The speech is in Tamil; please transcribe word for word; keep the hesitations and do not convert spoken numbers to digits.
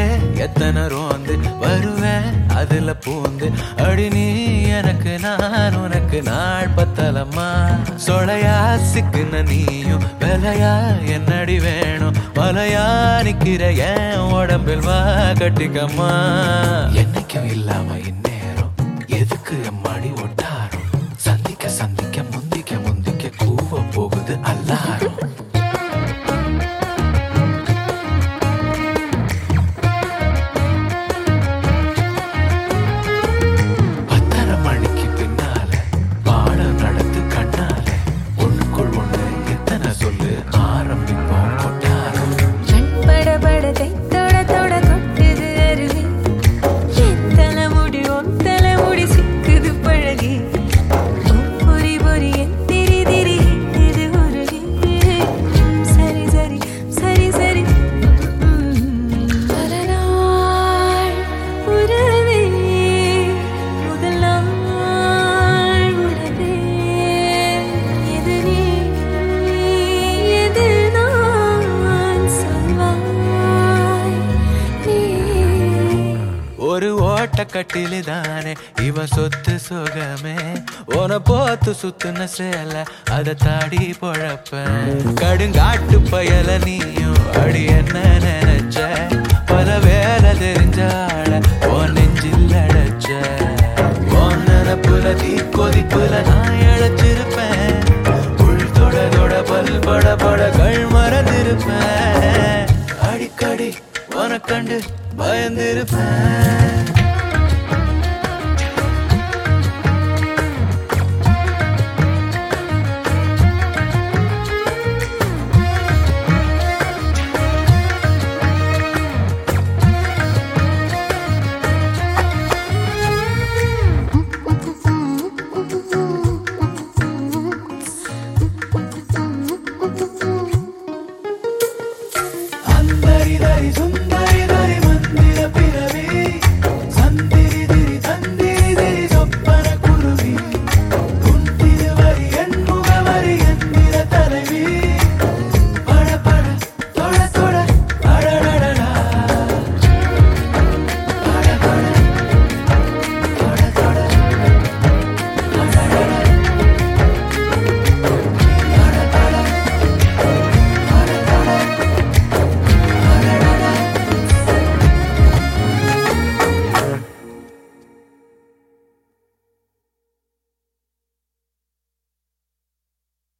எத்தனை ரோந்து வருவேன் அதுல பூந்து அடி நீ எனக்கு நான் உனக்கு நாள் பத்தலம்மா சொலையா சிக்குன நீயும் வெலையா என்னடி வேணும் வலையா நிக்கிற என் உடம்பில் வா கட்டிக்கம்மா என்னைக்கும் இல்லாம இந்நேரம் எதுக்கு எம்மாடி ஒட்டாரும் சந்திக்க சந்திக்க முந்திக்க முந்திக்க கூவ போகுது அல்லாரும் ஒரு ஓட்ட கட்டிலுதானே இவ சொத்து சுகமே உன போத்து சுத்துன சேல அத தாடி பொழப்ப கடுங்காட்டு பயல நீயும் அடி என்ன நினைச்ச பல வேலை தெரிஞ்சாட உன் நெஞ்சில் அடைச்ச உன் நினப்புல தீ கொதிப்புல நான் இழைச்சிருப்பேன் உள் தொட தொட பல் பட பட கள் மறந்திருப்பேன் அடிக்கடி உன கண்டு பயந்திருப்பேன்